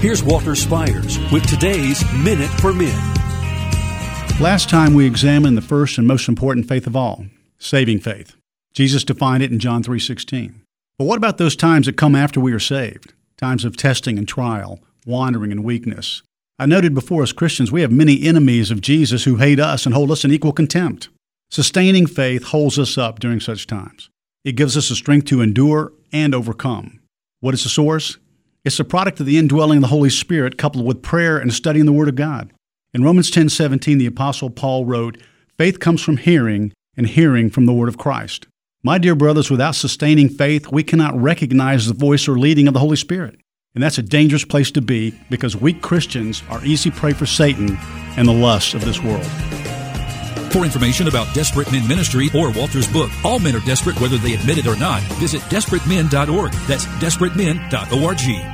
Here's Walter Spires with today's Minute for Men. Last time we examined the first and most important faith of all, saving faith. Jesus defined it in John 3:16. But what about those times that come after we are saved? Times of testing and trial, wandering and weakness. I noted before, as Christians, we have many enemies of Jesus who hate us and hold us in equal contempt. Sustaining faith holds us up during such times. It gives us the strength to endure and overcome. What is the source? It's the product of the indwelling of the Holy Spirit coupled with prayer and studying the Word of God. In Romans 10:17, the Apostle Paul wrote, "Faith comes from hearing, and hearing from the Word of Christ." My dear brothers, without sustaining faith, we cannot recognize the voice or leading of the Holy Spirit. And that's a dangerous place to be because weak Christians are easy prey for Satan and the lusts of this world. For information about Desperate Men Ministry or Walter's book, All Men Are Desperate Whether They Admit It or Not, visit DesperateMen.org. That's DesperateMen.org.